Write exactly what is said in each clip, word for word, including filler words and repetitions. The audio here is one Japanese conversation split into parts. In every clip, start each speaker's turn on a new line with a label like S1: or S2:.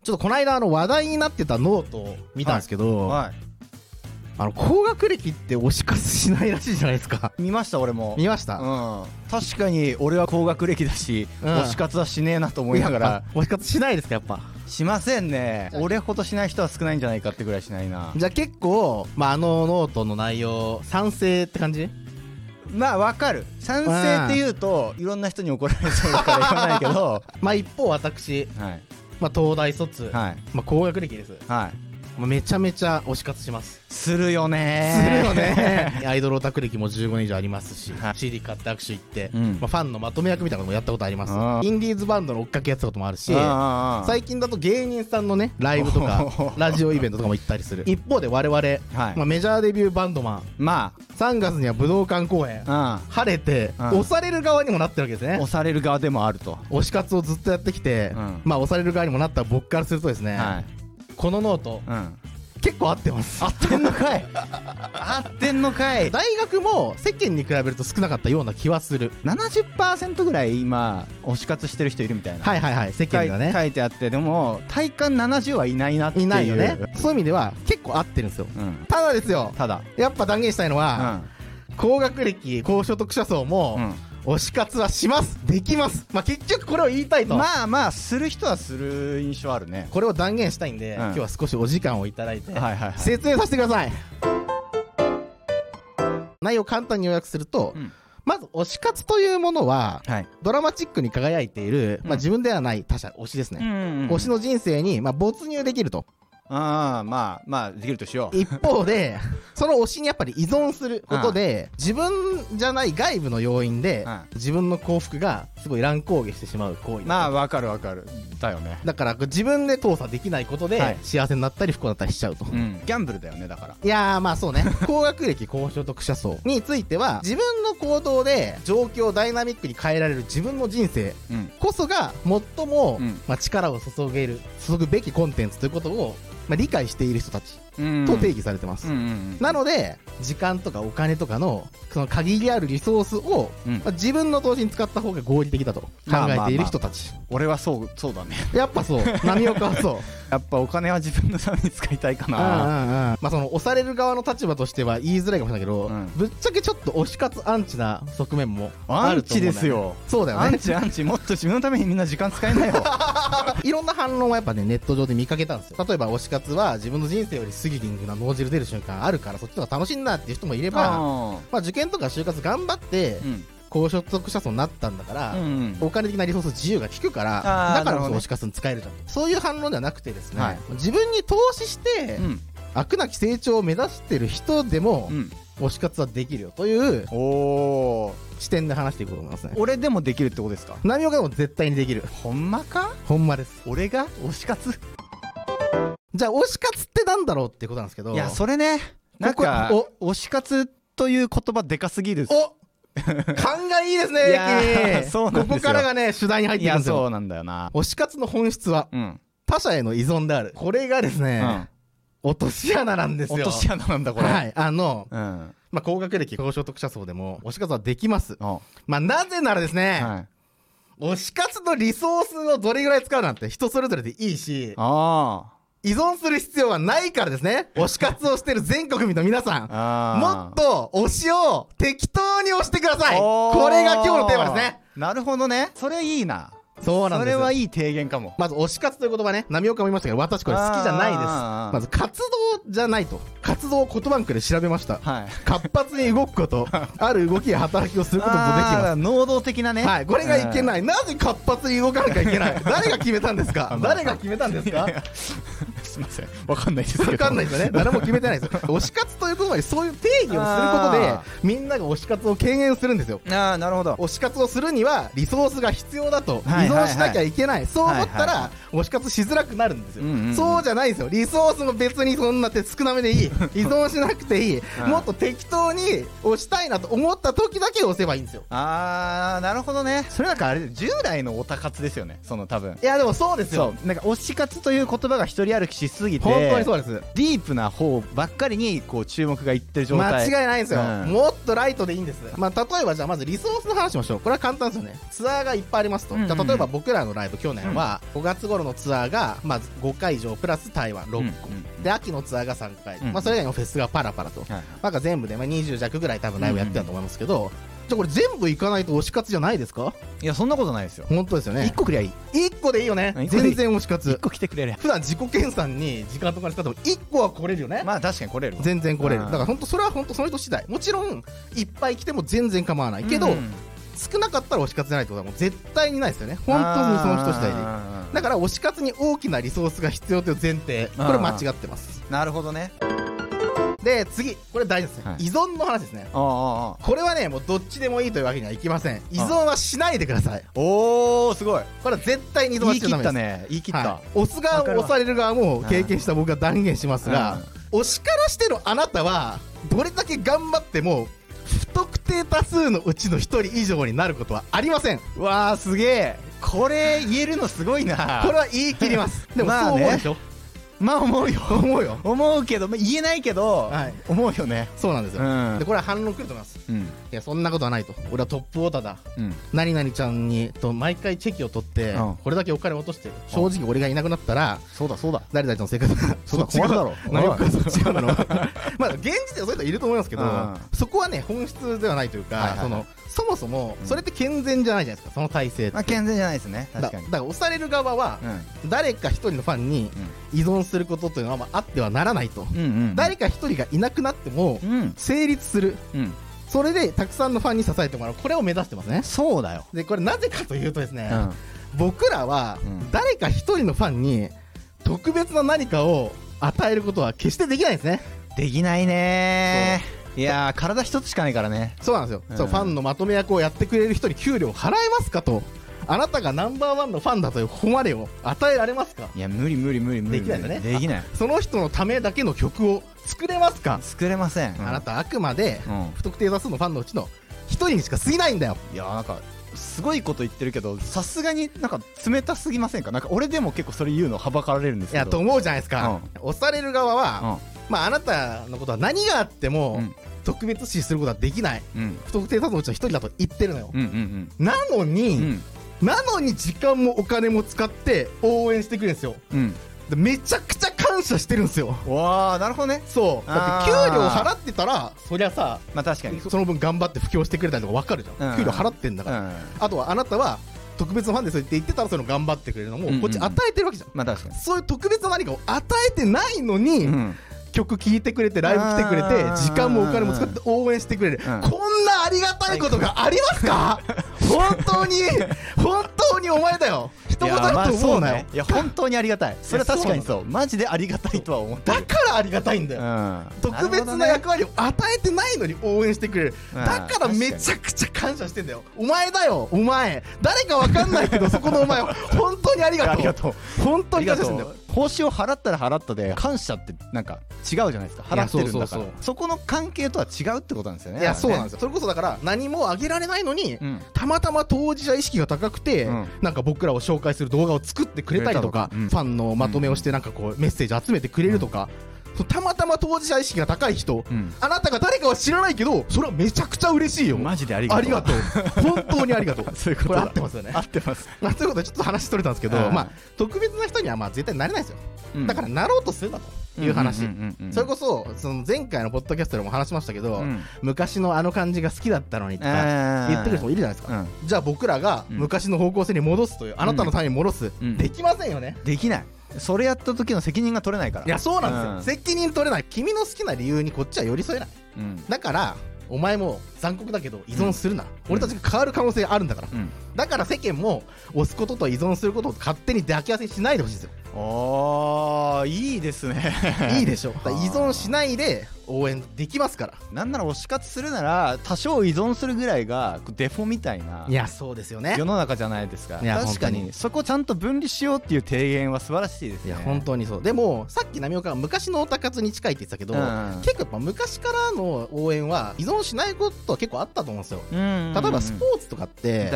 S1: ちょっとこの間あの話題になってたノートを見たんですけど、
S2: はい、はい、
S1: あの高学歴って推し活しないらしいじゃないですか。
S2: 見ました。俺も
S1: 見ました、
S2: うん、確かに俺は高学歴だし、うん、推し活はしねえなと思いながら。
S1: 推し活しないですか？やっぱ
S2: しませんね。俺ほどしない人は少ないんじゃないかってぐらいしないな。
S1: じゃあ結構、まあ、あのノートの内容賛成って感じ？
S2: まあわかる。賛成って言うといろんな人に怒られそうだから言わないけど
S1: まあ一方私、はい、まあ、東大卒、はい、まあ、高学歴です、はい、まあ、めちゃめちゃ推し活します。
S2: するよね
S1: するよねアイドルオタク歴もじゅうごねん以上ありますし、はい、シーディー 買って握手行って、うん、まあ、ファンのまとめ役みたいなのもやったことあります。インディーズバンドの追っかけやってたこともあるし、最近だと芸人さんのねライブとかラジオイベントとかも行ったりする。一方で我々、はい、まあ、メジャーデビューバンドマン、まあ、さんがつには武道館公演、晴れて押される側にもなってるわけですね。
S2: 押される側でもあると。
S1: 推し活をずっとやってきて、うん、まあ押される側にもなった僕からするとですね、はい、このノート、うん、結構合ってます。
S2: 合ってんのかい合ってんのかい。
S1: 大学も世間に比べると少なかったような気はする。
S2: ななじゅっパーセント ぐらい今推し活してる人いるみたいな。
S1: はいはいはい、世間がね
S2: 書いてあって、でも体感ななじゅうはいないなっていう。
S1: いないよね。そういう意味では結構合ってるんですよ、うん、ただですよ、ただやっぱ断言したいのは、うん、高学歴高所得者層も、うん、推し活はします。できます。まあ結局これを言いたいと。
S2: まあまあする人はする印象あるね。
S1: これを断言したいんで、うん、今日は少しお時間をいただいて、はいはいはい、説明させてください。内容を簡単に要約すると、うん、まず推し活というものは、はい、ドラマチックに輝いている、まあ、自分ではない他者、推しですね、うんうんうん、推しの人生に、まあ、没入できると。
S2: ああ、まあまあできるとしよう。
S1: 一方でその推しにやっぱり依存することで、自分じゃない外部の要因で自分の幸福がすごい乱高下してしまう行為。
S2: まあわかるわかるだよね。
S1: だから自分で操作できないことで幸せになったり不幸だったりしちゃうと、
S2: うん、ギャンブルだよね。だから
S1: いやーまあそうね高学歴高所得者層については自分の行動で状況をダイナミックに変えられる自分の人生こそが最も、うん、まあ、力を注げる注ぐべきコンテンツということをまあ、理解している人たちと定義されてます、うんうん、なので時間とかお金とかのその限りあるリソースを、うん、まあ、自分の投資に使った方が合理的だと考えている人たち、まあまあまあ、
S2: 俺はそうそうだね。
S1: やっぱそう波岡はそう
S2: やっぱお金は自分のために使いたいかな。うんうんうん、
S1: まあその押される側の立場としては言いづらいかもしれないけど、うん、ぶっちゃけちょっと推し活アンチな側面もあると思うんだよね。アンチですよ。そうだよね。
S2: アンチアンチもっと自分のためにみんな時間使えないよ
S1: いろんな反論はやっぱねネット上で見かけたんですよ。例えば推し活は自分の人生よりスリリングな脳汁出る瞬間あるからそっちの方が楽しいんだっていう人もいれば、まあ受験とか就活頑張って、うん、高所得者層になったんだから、うんうん、お金的なリソース自由が利くからだからこそ推し活に使えるじゃん、ね、そういう反論ではなくてですね、はい、自分に投資して、うん、飽くなき成長を目指してる人でも、うん、推し活はできるよというお視点で話していこうと思いますね。
S2: 俺でもできるってことですか？
S1: 波岡でも絶対にできる。
S2: ほんまか？
S1: ほんまです。
S2: 俺が推し活
S1: じゃあ推し活ってなんだろうってことなんですけど、
S2: いやそれね、なんか推し活という言葉でかすぎる。お
S1: 勘がいいですね君。そうなんですよ。ここからがね主題に入ってくるんですよ。
S2: いやそうなんだよな。
S1: 推し活の本質は、うん、他者への依存である。これがですね、うん、落とし穴なんですよ。
S2: 落とし穴なんだこれ。
S1: はい、あの、うん、まあ高学歴高所得者層でも推し活はできます。まあなぜならですね、はい、推し活のリソースをどれぐらい使うなんて人それぞれでいいし、あ依存する必要はないからですね。推し活をしてる全国民の皆さんもっと推しを適当に推してください。これが今日のテーマですね。
S2: なるほどね。それいいな。
S1: そうなんですよ。
S2: それはいい提言かも。
S1: まず推し活という言葉ね、波岡も言いましたけど私これ好きじゃないです。まず活動じゃないと。活動を言葉バンクで調べました、はい、活発に動くことある動きや働きをすることもできます。
S2: 能動的なね、
S1: はい、これがいけない。なぜ活発に動かなきゃいけない誰が決めたんですか誰が決めたんですか
S2: すいませんわかんないですけど。
S1: わかんないですよね。誰も決めてないです推し活という言葉にそういう定義をすることでみんなが推し活を軽減するんですよ。
S2: ああなるほど。
S1: 推し活をするにはリソースが必要だと、依存しなきゃいけない、そう思ったら推し活しづらくなるんですよ、うんうんうん、そうじゃないですよ。リソースも別にそんな手少なめでいい依存しなくていいもっと適当に押したいなと思った時だけ押せばいいんですよ。
S2: あーなるほどね。それなんかあれ従来のオタ活ですよね。その多分
S1: いやでもそうですよ。
S2: そうなんか推し活という言葉が一人歩きししすぎて
S1: 本当にそうです。
S2: ディープな方ばっかりにこう注目がいってる状態。
S1: 間違いないんですよ、
S2: うん、
S1: もっとライトでいいんです。まあ例えばじゃあまずリソースの話しましょう。これは簡単ですよね。ツアーがいっぱいありますと、うんうん、じゃあ例えば僕らのライブ去年はごがつ頃のツアーがまずごかいじょうプラス台湾ろっこ、うんうん、で秋のツアーがさんかい、うんうん、まあそれ以外のフェスがパラパラと、はいはい、なんか全部でまあにじゅう弱ぐらい多分ライブやってたと思いますけど、うんうん、じゃあこれ全部行かないと推し活じゃないですか？
S2: いやそんなことないですよ。
S1: 本当ですよね。
S2: いっこくりゃいい。
S1: いっこでいいよね。全然推し活。
S2: いっこ来てくれる。
S1: 普段自己研鑽に時間とか使ってもいっこは来れるよね。
S2: まあ確かに来れる。
S1: 全然来れる。だから本当それは本当その人次第。もちろんいっぱい来ても全然構わないけど、うん、少なかったら推し活じゃないってことはもう絶対にないですよね。本当にその人次第で。だから推し活に大きなリソースが必要という前提、これ間違ってます。
S2: なるほどね。
S1: で次これ大事ですね、はい、依存の話ですね。
S2: ああ
S1: これはねもうどっちでもいいというわけにはいきません。依存はしないでください。
S2: おーすごい。
S1: これは絶対に依存はしちゃダメです。
S2: 言い切ったね。言い切った、はい、
S1: 押す側も押される側も経験した僕は断言しますが、推しからしてるあなたはどれだけ頑張っても不特定多数のうちのひとり以上になることはありません。
S2: うわーすげえ。これ言えるのすごいな。
S1: これは言い切ります。でもそう思うでしょ。
S2: まあ思うよ
S1: 思うよ
S2: 思うけど、まあ、言えないけど、はい、思うよね。
S1: そうなんですよ、うん、でこれは反論来ると思います、うん、いやそんなことはないと。俺はトップオーターだ、うん、何々ちゃんにと毎回チェキを取って、うん、これだけお金を落としてる。正直俺がいなくなったら、
S2: そうだそうだ
S1: 誰々ちゃんの生活が
S2: そうだ困るだろ
S1: 何かそっち側なのまあ現時点でそういう人いると思いますけど、うん、そこはね本質ではないというか、はいはいはい、そのそもそもそれって健全じゃないじゃないですか、その体制って。
S2: まあ、健全じゃないですね。確かに。
S1: だから押される側は、うん、誰か一人のファンに依存することというのはまああってはならないと、うんうんうん、誰か一人がいなくなっても成立する、うん、それでたくさんのファンに支えてもらう、これを目指してますね。
S2: そうだよ。
S1: でこれなぜかというとですね、うん、僕らは誰か一人のファンに特別な何かを与えることは決してできないんですね。
S2: できないねー。いやー体一つしかないからね。
S1: そうなんですよ、うん、そうファンのまとめ役をやってくれる人に給料払えますかと。あなたがナンバーワンのファンだという誉れを与えられますか。
S2: いや無理無理無理無理。
S1: できないよね。
S2: できない。
S1: その人のためだけの曲を作れますか。
S2: 作れません、うん、
S1: あなたあくまで不特定多数のファンのうちの一人にしか過ぎないんだよ。
S2: いやーなんかすごいこと言ってるけど、さすがになんか冷たすぎませんか。なんか俺でも結構それ言うのはばかられるんですけど。
S1: いやと思うじゃないですか、うん、押される側は、うん、まああなたのことは何があっても、うん、特別視することはできない、うん、不特定多数のうちの一人だと言ってるのよ、うんうんうん、なのに、うん、なのに時間もお金も使って応援してくれるんですよ、うん、でめちゃくちゃ感謝してるんですよ。
S2: わーなるほどね。
S1: そうだって給料払ってたらそりゃさ、
S2: まあ確かに
S1: その分頑張って布教してくれたりとか分かるじゃん、うん、給料払ってんだから、うん、あとはあなたは特別なファンですよって言ってたらその頑張ってくれるのもこっち与えてるわけじゃん、うんうんうん、まあ確かにそういう特別な何かを与えてないのに、うん、曲聴いてくれてライブ来てくれて時間もお金も使って応援してくれる、うん、こんなありがたいことがありますか本当に本当にお前だよ。一言だと思うなよ。
S2: いや本当にありがたい。それは確かにそう。マジでありがたいとは思ってる。
S1: だからありがたいんだよ、うん、特別な役割を与えてないのに応援してくれる、うん、だからめちゃくちゃ感謝してんだよ。お前だよお前。誰かわかんないけどそこのお前は本当にありがとう。ありがとう。本当に感謝してんだよ。
S2: 報酬を払ったら払ったで感謝ってなんか違うじゃないですか。払ってるんだから。そうそうそう。そこの関係とは違うってことなんですよね。
S1: いやそうなんですよ。それこそだから何もあげられないのに、うん、たまたま当事者意識が高くて、うん、なんか僕らを紹介する動画を作ってくれたりとか、うん、ファンのまとめをしてなんかこうメッセージ集めてくれるとか、うん、たまたま当事者意識が高い人、うん、あなたが誰かは知らないけどそれはめちゃくちゃ嬉しいよ。
S2: マジでありがとう。
S1: ありがとう本当にありがとう
S2: そういうことだ。
S1: これ合ってますよね。
S2: 合ってます。
S1: まあそういうことでちょっと話取れたんですけど、まあ特別な人にはまあ絶対なれないですよ、うん、だからなろうとするなという話。それこそその前回のポッドキャストでも話しましたけど、うん、昔のあの感じが好きだったのにとか言ってくる人もいるじゃないですか、うん、じゃあ僕らが昔の方向性に戻すという、あなたのために戻す、うん、できませんよね。
S2: できない。それやった時の責任が取れないから。
S1: いやそうなんですよ、うん、責任取れない。君の好きな理由にこっちは寄り添えない、うん、だからお前も残酷だけど依存するな、うん、俺たちが変わる可能性あるんだから、うん、だから世間も押すことと依存することを勝手に抱き合わせしないでほしいですよ。
S2: あーいいですね
S1: いいでしょ。だ依存しないで応援できますから。
S2: なんなら推し活するなら多少依存するぐらいがデフォみたいな。
S1: いやそうですよね。
S2: 世の中じゃないですか。確かにそこちゃんと分離しようっていう提言は素晴らしいですね。
S1: いや本当にそう。でもさっき浪岡が昔のオタ活に近いって言ってたけど、うん、結構やっぱ昔からの応援は依存しないことは結構あったと思うんですよ。例えばスポーツとかって別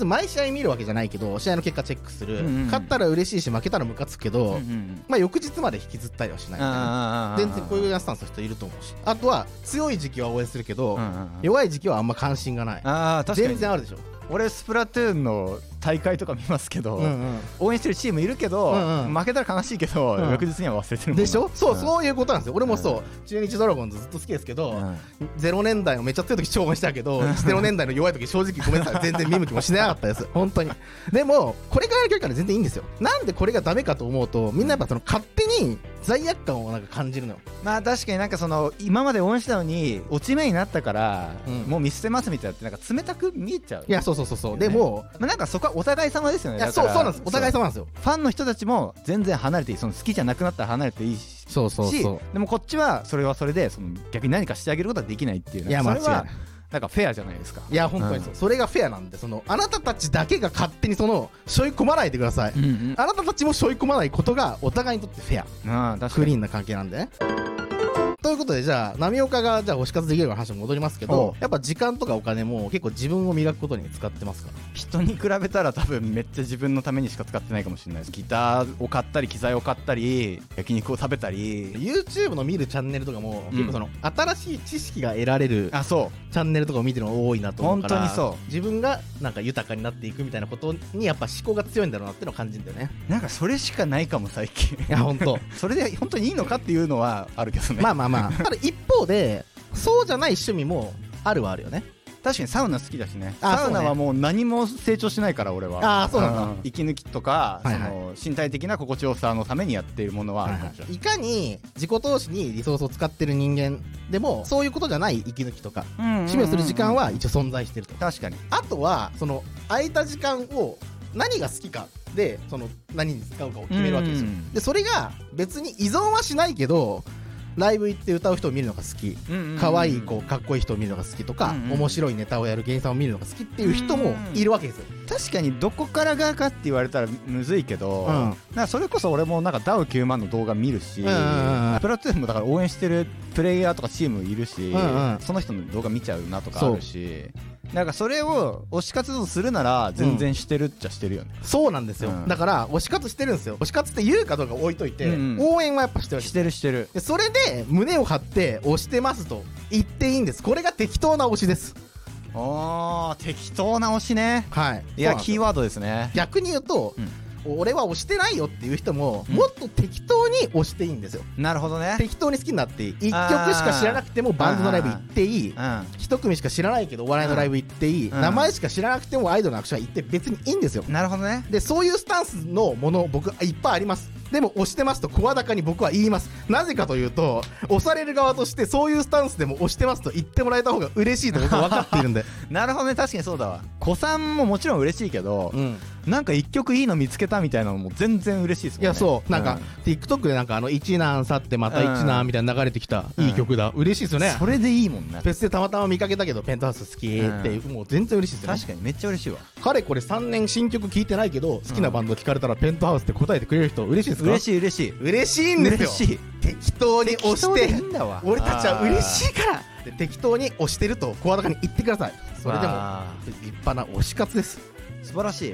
S1: 別に毎試合見るわけじゃないけど試合の結果チェックする、うんうん、勝ったら嬉しいし負けたらムカつくけど、うんうん、まあ翌日まで引きずったりはしないみたいな。全然こういうスタンスの人いると思うし、あとは強い時期は応援するけど、うんうんうん、弱い時期はあんま関心がない。あ、確かに全然あるでしょ。
S2: 俺スプラトゥーンの大会とか見ますけど、うんうん、応援してるチームいるけど、うんうん、負けたら悲しいけど、うん、翌日には忘れてるもん
S1: でしょ。そう、うん、そういうことなんですよ。俺もそう、うん、中日ドラゴンズずっと好きですけど、うん、ゼロねんだいのめっちゃ強い時超応援したけど、うん、ゼロねんだいの弱い時正直ごめんなさい全然見向きもしなかったです本当に。でもこれからやるから全然いいんですよ。なんでこれがダメかと思うと、みんなやっぱその勝手に罪悪感をなんか感じるのよ。
S2: まあ確かになんかその今まで応援したのに落ち目になったから、うん、もう見捨てますみたいなってなんか冷たく見えちゃう。
S1: いやそうそうそうそう、ね、でも、
S2: まあ、なんかそこはお互い様ですよね。
S1: いやそうそうなんです、お互い様なんですよ。
S2: ファンの人たちも全然離れていい、その好きじゃなくなったら離れていいし、
S1: そうそうそう、
S2: でもこっちはそれはそれでその逆に何かしてあげることはできないっていう、いや間違いない、なんかフェアじゃないですか。
S1: いや本当にそう、うん、それがフェアなんで、そのあなたたちだけが勝手にその背負い込まないでください、うんうん、あなたたちも背負い込まないことがお互いにとってフェア、あクリーンな関係なんでね。ということで、じゃあ波岡がじゃあ推し活できるの話に戻りますけど、やっぱ時間とかお金も結構自分を磨くことに使ってますか？
S2: 人に比べたら多分めっちゃ自分のためにしか使ってないかもしれないです。ギターを買ったり機材を買ったり焼肉を食べたり、
S1: YouTube の見るチャンネルとかも、うん、結構その新しい知識が得られる
S2: あそう
S1: チャンネルとかを見てるの多いなと思うから、
S2: 本当にそう
S1: 自分がなんか豊かになっていくみたいなことにやっぱ思考が強いんだろうなってのを感じるんだよね。
S2: なんかそれしかないかも最近。
S1: いや本当
S2: それで本当にいいのかっていうのはあるけどね。
S1: まあまあまあただ一方でそうじゃない趣味もあるはあるよね。
S2: 確かにサウナ好きだしね。サウナはもう何も成長しないから俺は。
S1: ああそうなんだ、うん、
S2: 息抜きとか、はいはい、その身体的な心地よさのためにやっているものはあるかもしれない、
S1: はいはい、いかに自己投資にリソースを使ってる人間でもそういうことじゃない息抜きとか、うんうんうんうん、趣味をする時間は一応存在してると。
S2: 確かに。
S1: あとはその空いた時間を何が好きかでその何に使うかを決めるわけですよ、うんうん、でそれが別に依存はしないけどライブ行って歌う人を見るのが好き、可愛い子かっこいい人を見るのが好きとか、うんうん、面白いネタをやる芸人さんを見るのが好きっていう人もいるわけですよ。
S2: 確かにどこからがかって言われたらむずいけど、うん、なんかそれこそ俺もなんかダウきゅうまんの動画見るし、うんうんうん、プラトゥーンもだから応援してるプレイヤーとかチームいるし、うんうん、その人の動画見ちゃうなとかあるし、なんかそれを推し活動するなら全然してるっちゃしてるよね、
S1: うん、そうなんですよ、うん、だから推し活してるんですよ。推し活って言うかどうか置いといて、うんうん、応援はやっぱしてる
S2: してるしてる。
S1: でそれで胸を張って推してますと言っていいんです。これが適当な推しです。
S2: あー適当な推しね。
S1: はい、
S2: いやキーワードですね。
S1: 逆に言うと、うん俺は推してないよっていう人も、うん、もっと適当に推していいんですよ。
S2: なるほどね。
S1: 適当に好きになっていい。一曲しか知らなくてもバンドのライブ行っていい。一組しか知らないけどお笑いのライブ行っていい。名前しか知らなくてもアイドルのアクション行って別にいいんですよ。
S2: なるほどね。
S1: でそういうスタンスのもの僕いっぱいあります。でも推してますと声高に僕は言います。なぜかというと推される側としてそういうスタンスでも推してますと言ってもらえた方が嬉しいと僕は分かっているんで。
S2: なるほどね。確かにそうだわ。子さんももちろん嬉しいけど、うん、なんか一曲いいの見つけたみたいなのも全然嬉しいですもんね。
S1: いやそうなんか、うん、TikTok でなんかあの一難去ってまた一難みたいな流れてきた、うん、いい曲だ嬉しいですよね。
S2: それでいいもんね。
S1: フェスでたまたま見かけたけどペントハウス好きっていう、うん、もう全然嬉しいですよね。
S2: 確かにめっちゃ嬉しいわ。
S1: かれこれさんねん新曲聴いてないけど好きなバンド聞かれたらペントハウスって答えてくれる人嬉しいですか？
S2: 嬉しい嬉しい
S1: 嬉しいんですよ。
S2: 嬉しい。
S1: 適当に押して
S2: いいんだわ。
S1: 俺たちは嬉しいからで適当に押してると声高に言ってください。それでも立派な推し活です。
S2: 素晴らしい。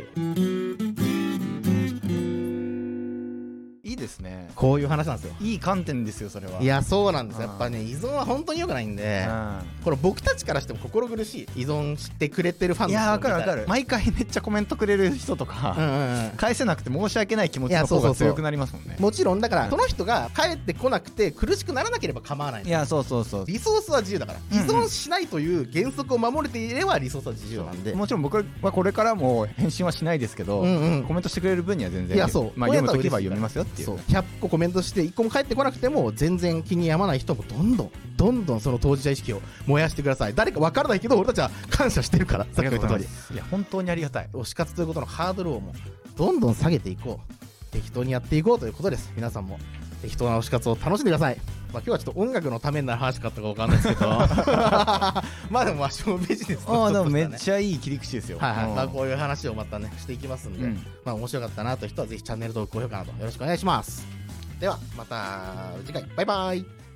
S2: いいですね。
S1: こういう話なんですよ。
S2: いい観点ですよそれは。
S1: いやそうなんです。やっぱね依存は本当に良くないんで、これ僕たちからしても心苦しい。依存してくれてるファンの人。
S2: いや分かる分かる。毎回めっちゃコメントくれる人とか、うんうんうん、返せなくて申し訳ない気持ちの方が強くなりますもんね。
S1: もちろんだから、うん、その人が帰ってこなくて苦しくならなければ構わない。
S2: いやそうそうそう。
S1: リソースは自由だから、うんうん、依存しないという原則を守れていればリソースは自由なんで。
S2: もちろん僕はこれからも返信はしないですけど、うんうん、コメントしてくれる分には全然。
S1: いやそう。
S2: まあ読むときは読みますよっていう。そう。
S1: ひゃっこコメントしていっこも返ってこなくても全然気に病まない人もどんどんどんどんその当事者意識を燃やしてください。誰か分からないけど俺たちは感謝してるから。さっき言った通り。
S2: いや本当にありがたい。
S1: 推し活ということのハードルをもうどんどん下げていこう。適当にやっていこうということです。皆さんも適当な推し活を楽しんでください。まあ、今日はちょっと音楽のためになる話かったか分かんないですけどまあでもわしもビジネスの、
S2: ね、あでもめっちゃいい切り口ですよ。
S1: はいはい、まあ、こういう話をまたねしていきますんで、うん、まあ面白かったなという人はぜひチャンネル登録高評価などよろしくお願いします。ではまた次回バイバイ。